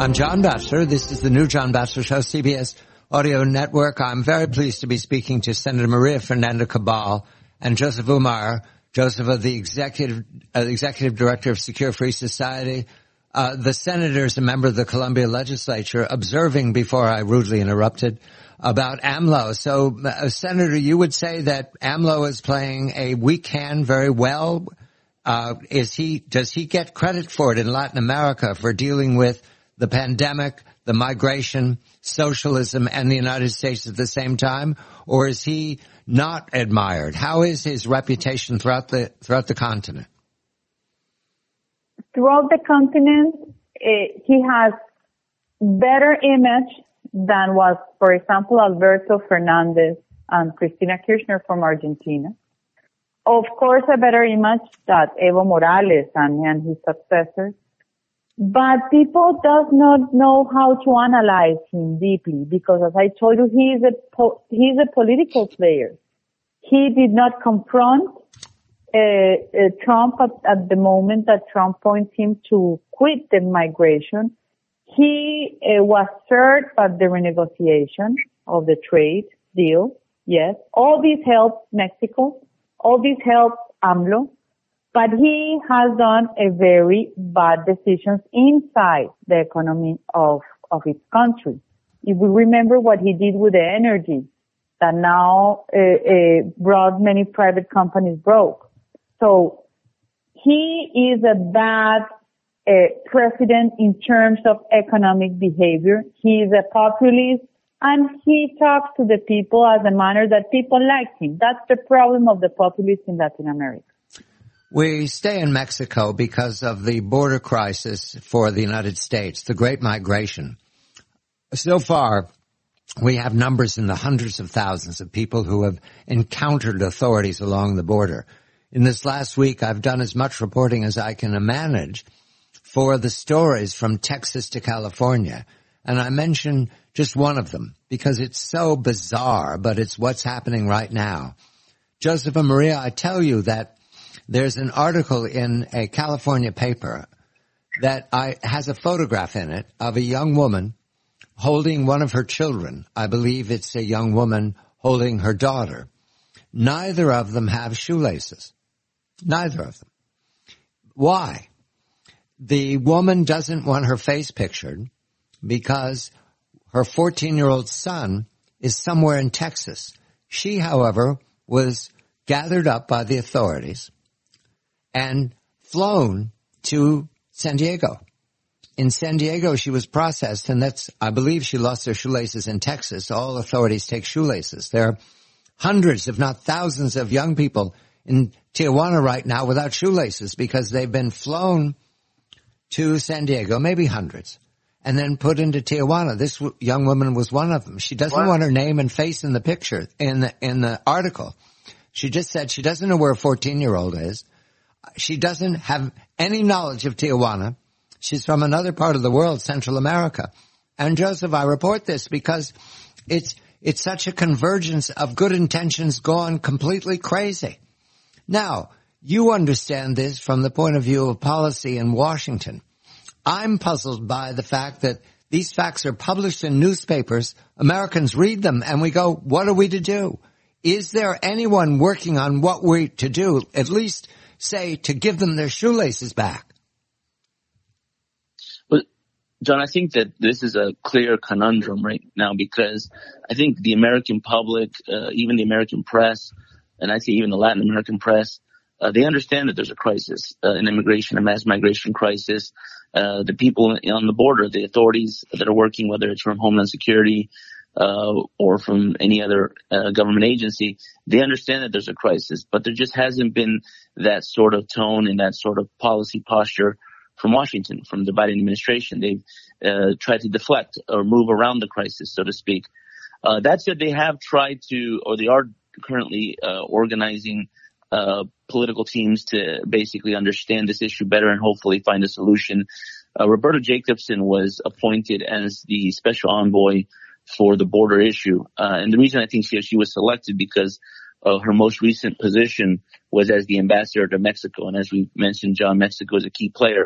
I'm John Batchelor. This is the new John Batchelor Show, CBS Audio Network. I'm very pleased to be speaking to Senator Maria Fernanda Cabal and Joseph Umar. Joseph, the executive director of Secure Free Society. The senator is a member of the Columbia legislature, observing before I rudely interrupted about AMLO. So, Senator, you would say that AMLO is playing a weak hand very well. Does he get credit for it in Latin America for dealing with the pandemic, the migration, socialism, and the United States at the same time? Or is he not admired? How is his reputation throughout the continent? Throughout the continent, he has better image than was, for example, Alberto Fernandez and Cristina Kirchner from Argentina. Of course, a better image than Evo Morales and his successors. But people does not know how to analyze him deeply because, as I told you, he's a political player. He did not confront Trump at the moment that Trump points him to quit the migration. He was served by the renegotiation of the trade deal. Yes, all this helped Mexico. All this helped AMLO. But he has done a very bad decisions inside the economy of his country. If we remember what he did with the energy, that now brought many private companies broke. So he is a bad president in terms of economic behavior. He is a populist, and he talks to the people as a manner that people like him. That's the problem of the populists in Latin America. We stay in Mexico because of the border crisis for the United States, the Great Migration. So far, we have numbers in the hundreds of thousands of people who have encountered authorities along the border. In this last week, I've done as much reporting as I can manage for the stories from Texas to California. And I mention just one of them because it's so bizarre, but it's what's happening right now. Joseph and Maria, I tell you that there's an article in a California paper that has a photograph in it of a young woman holding one of her children. I believe it's a young woman holding her daughter. Neither of them have shoelaces. Neither of them. Why? The woman doesn't want her face pictured because her 14-year-old son is somewhere in Texas. She, however, was gathered up by the authorities and flown to San Diego. In San Diego, she was processed, and I believe she lost her shoelaces in Texas. All authorities take shoelaces. There are hundreds, if not thousands, of young people in Tijuana right now without shoelaces because they've been flown to San Diego, maybe hundreds, and then put into Tijuana. This young woman was one of them. She doesn't want her name and face in the picture, in the article. She just said she doesn't know where a 14-year-old is. She doesn't have any knowledge of Tijuana. She's from another part of the world, Central America. And Joseph, I report this because it's such a convergence of good intentions gone completely crazy. Now, you understand this from the point of view of policy in Washington. I'm puzzled by the fact that these facts are published in newspapers. Americans read them and we go, what are we to do? Is there anyone working on what we're to do, at least say to give them their shoelaces back? Well, John, I think that this is a clear conundrum right now because I think the American public, even the American press, and I say even the Latin American press, they understand that there's a crisis, an immigration, a mass migration crisis. The people on the border, the authorities that are working, whether it's from Homeland Security, or from any other government agency, they understand that there's a crisis, but there just hasn't been that sort of tone and that sort of policy posture from Washington, from the Biden administration. They've tried to deflect or move around the crisis, so to speak. That said, they have tried to, or they are currently organizing political teams to basically understand this issue better and hopefully find a solution. Roberta Jacobson was appointed as the special envoy for the border issue. And the reason I think she was selected because her most recent position was as the ambassador to Mexico. And as we mentioned, John, Mexico is a key player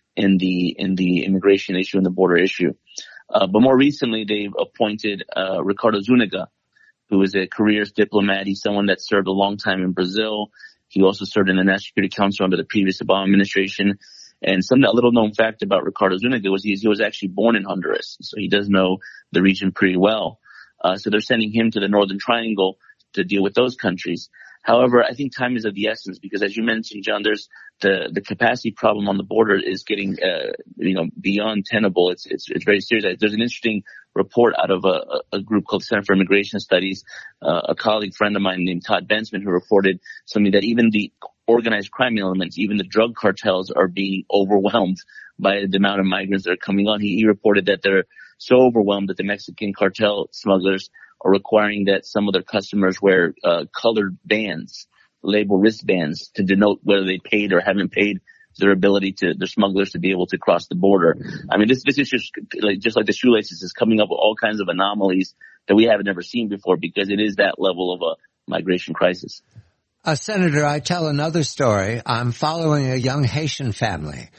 in the immigration issue and the border issue. But more recently, they've appointed Ricardo Zuniga, who is a careers diplomat. He's someone that served a long time in Brazil. He also served in the National Security Council under the previous Obama administration. And a little known fact about Ricardo Zuniga was he was actually born in Honduras, so he does know the region pretty well. So they're sending him to the Northern Triangle to deal with those countries. However, I think time is of the essence because, as you mentioned, John, there's the capacity problem on the border is getting beyond tenable. It's very serious. There's an interesting report out of a group called Center for Immigration Studies, a colleague friend of mine named Todd Bensman, who reported something that even the organized crime elements, even the drug cartels, are being overwhelmed by the amount of migrants that are coming on. He reported that they're so overwhelmed that the Mexican cartel smugglers are requiring that some of their customers wear colored bands, label wristbands, to denote whether they paid or haven't paid their smugglers to be able to cross the border. I mean, this is just like the shoelaces is coming up with all kinds of anomalies that we haven't ever seen before because it is that level of a migration crisis. Senator, I tell another story. I'm following a young Haitian family.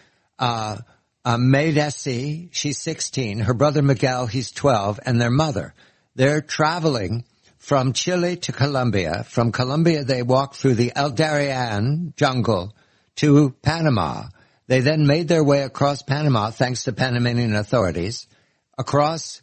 May Desi, she's 16, her brother Miguel, he's 12, and their mother. They're traveling from Chile to Colombia. From Colombia, they walk through the El Darien jungle to Panama. They then made their way across Panama, thanks to Panamanian authorities, across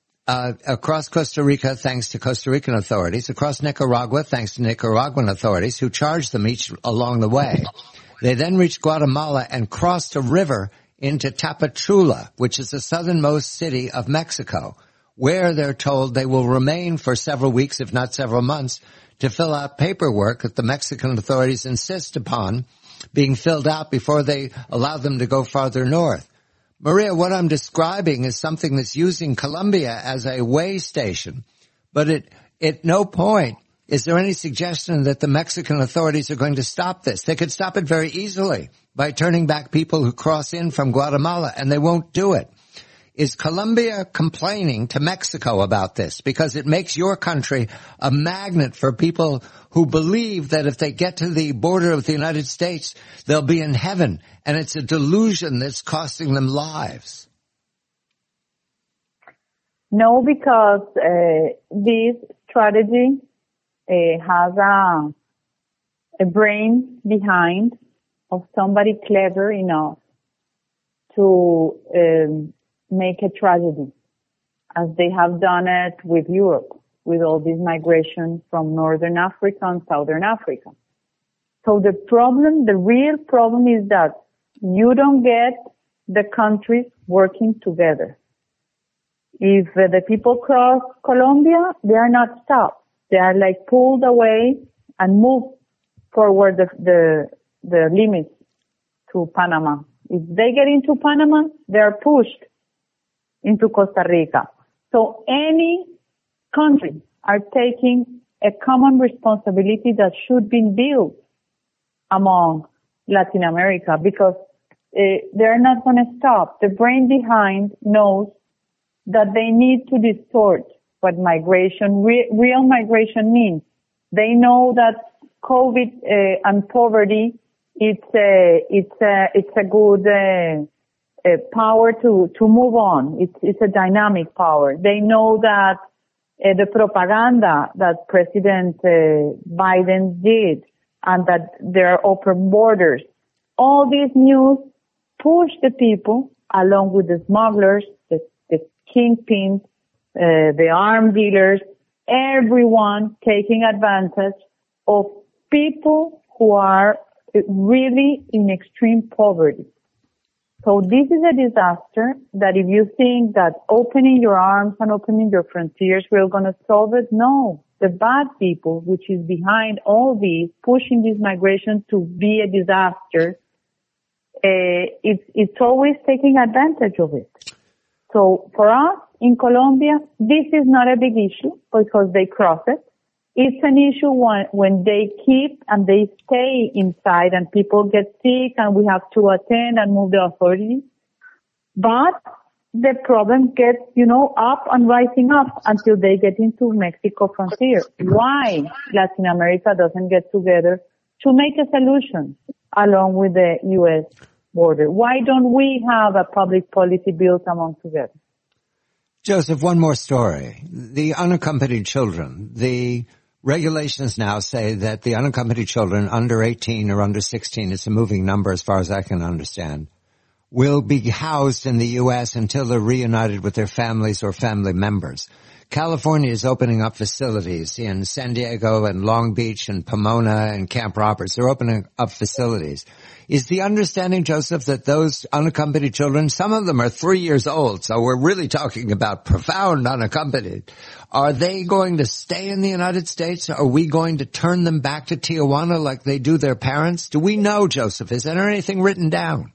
Costa Rica, thanks to Costa Rican authorities, across Nicaragua, thanks to Nicaraguan authorities, who charged them each along the way. They then reached Guatemala and crossed a river into Tapachula, which is the southernmost city of Mexico, where they're told they will remain for several weeks, if not several months, to fill out paperwork that the Mexican authorities insist upon being filled out before they allow them to go farther north. Maria, what I'm describing is something that's using Colombia as a way station, but at no point is there any suggestion that the Mexican authorities are going to stop this. They could stop it very easily by turning back people who cross in from Guatemala, and they won't do it. Is Colombia complaining to Mexico about this? Because it makes your country a magnet for people who believe that if they get to the border of the United States, they'll be in heaven. And it's a delusion that's costing them lives. No, because this strategy has a brain behind of somebody clever enough to make a tragedy, as they have done it with Europe, with all this migration from Northern Africa and Southern Africa. So the real problem is that you don't get the countries working together. If the people cross Colombia, they are not stopped. They are like pulled away and moved forward the limits to Panama. If they get into Panama, they are pushed into Costa Rica. So any country are taking a common responsibility that should be built among Latin America, because they're not going to stop. The brain behind knows that they need to distort what migration, real migration means. They know that COVID and poverty, it's a good power to move on. It's a dynamic power. They know that the propaganda that President Biden did, and that there are open borders, all these news push the people, along with the smugglers, the kingpins, the arms dealers, everyone taking advantage of people who are really in extreme poverty. So this is a disaster that if you think that opening your arms and opening your frontiers, we're going to solve it, no. The bad people, which is behind all these, pushing this migration to be a disaster, it's always taking advantage of it. So for us in Colombia, this is not a big issue because they cross it. It's an issue when they keep and they stay inside and people get sick and we have to attend and move the authorities. But the problem gets, up and rising up until they get into Mexico frontier. Why Latin America doesn't get together to make a solution along with the U.S. border. Why don't we have a public policy built among together? Joseph, one more story. The unaccompanied children. The regulations now say that the unaccompanied children under 18 or under 16, it's a moving number as far as I can understand, will be housed in the U.S. until they're reunited with their families or family members. California is opening up facilities in San Diego and Long Beach and Pomona and Camp Roberts. They're opening up facilities. Is the understanding, Joseph, that those unaccompanied children, some of them are 3 years old, so we're really talking about profound unaccompanied. Are they going to stay in the United States? Are we going to turn them back to Tijuana like they do their parents? Do we know, Joseph? Is there anything written down?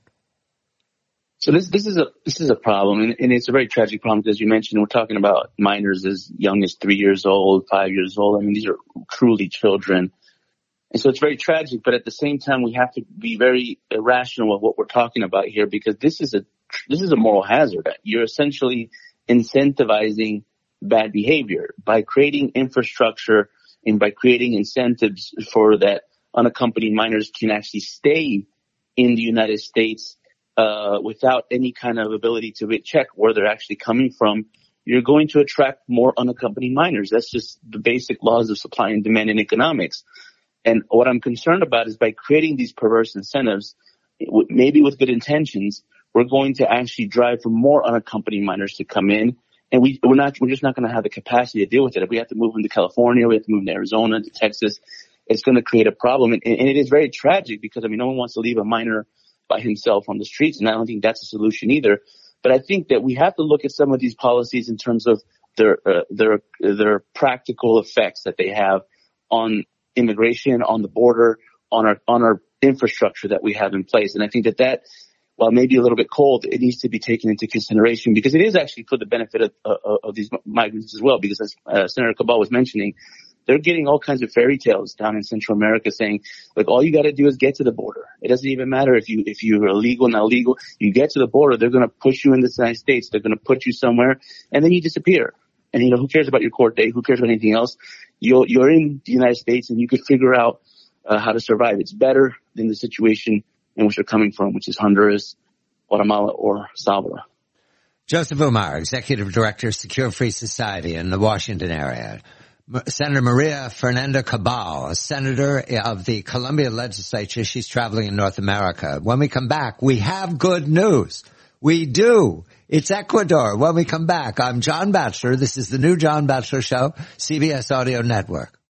So this is a problem, and it's a very tragic problem because, as you mentioned, we're talking about minors as young as 3 years old, 5 years old. I mean, these are truly children. And so it's very tragic, but at the same time, we have to be very rational with what we're talking about here, because this is a moral hazard. You're essentially incentivizing bad behavior by creating infrastructure and by creating incentives for that unaccompanied minors can actually stay in the United States without any kind of ability to check where they're actually coming from. You're going to attract more unaccompanied minors. That's just the basic laws of supply and demand in economics. And what I'm concerned about is by creating these perverse incentives, maybe with good intentions, we're going to actually drive for more unaccompanied minors to come in. And we're just not going to have the capacity to deal with it. If we have to move them to California, we have to move them to Arizona, to Texas, it's going to create a problem. And it is very tragic because, I mean, no one wants to leave a minor by himself on the streets. And I don't think that's a solution either. But I think that we have to look at some of these policies in terms of their practical effects that they have on immigration, on the border, on our infrastructure that we have in place. And I think that while maybe a little bit cold, it needs to be taken into consideration because it is actually for the benefit of these migrants as well. Because as Senator Cabal was mentioning, they're getting all kinds of fairy tales down in Central America saying, like, all you got to do is get to the border. It doesn't even matter if you're illegal, not legal. You get to the border, they're going to push you in the United States. They're going to put you somewhere, and then you disappear. And, who cares about your court date? Who cares about anything else? You're in the United States, and you could figure out how to survive. It's better than the situation in which they're coming from, which is Honduras, Guatemala, or Salvador. Joseph Umar, Executive Director, Secure Free Society in the Washington area. Senator Maria Fernanda Cabal, a senator of the Columbia legislature. She's traveling in North America. When we come back, we have good news. We do. It's Ecuador. When we come back, I'm John Batchelor. This is the new John Batchelor Show, CBS Audio Network.